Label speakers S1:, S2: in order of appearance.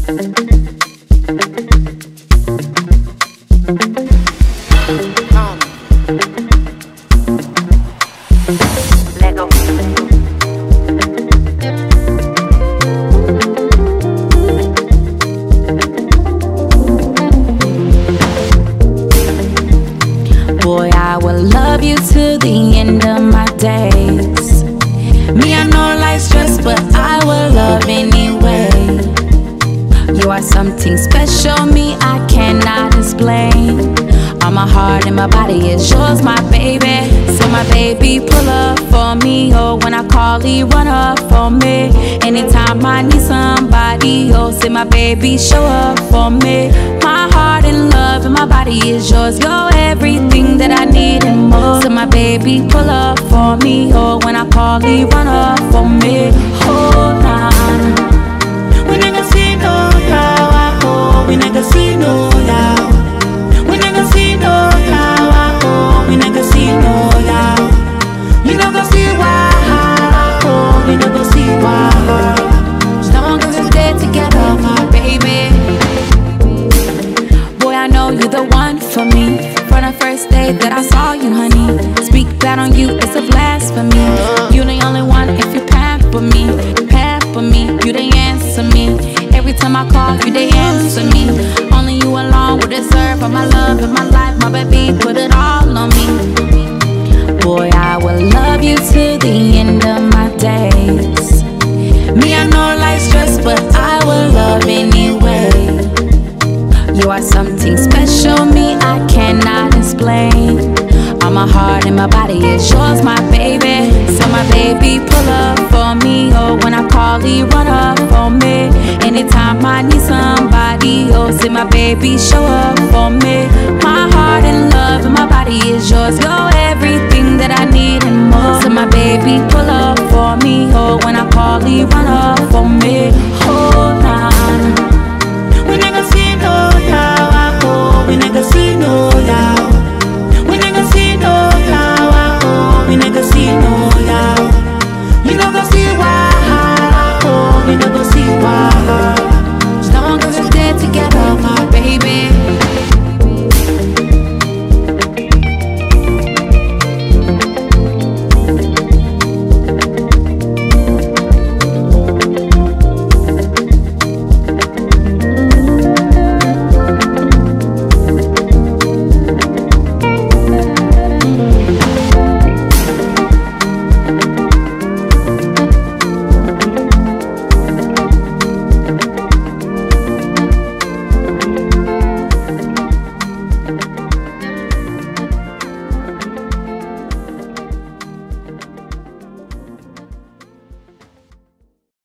S1: Lego.
S2: Boy, I will love you to the end of my days. Me, I know life's stress, but I will love anyway. You are something special, me, I cannot explain. All my heart and my body is yours, my baby. So my baby, pull up for me. Oh, when I call, he run up for me. Anytime I need somebody, oh, say my baby, show up for me. My heart in love and my body is yours. You're everything that I need and more. So my baby, pull up for me. Oh, when I call, he run up for me. Hold on.
S3: We never see no power, oh, we never see no love. We never see no power, oh, we never see no love. We never see why, oh, we never see why.
S2: As long as we're there together, my baby. Boy, I know you're the one for me. From the first day that I saw you, honey. Speak bad on you, it's a blasphemy. You the only one if you pamper me. Pamper me, you the answer me. Every time I call, you they answer me. Only you alone would deserve all my love and my life. My baby put it all on me. Boy, I will love you to the end of my days. Me, I know life's stress, but I will love anyway. You are something special, me, I cannot explain. All my heart and my body is yours, my baby. So my baby, pull up for me. Oh, when I call, he run up for me. Anytime I need somebody, oh, say my baby, show up for me. My heart in love and my body is yours. You're everything that I need and more. So my baby, pull up for me. Oh, when I call, he run up for me. Hold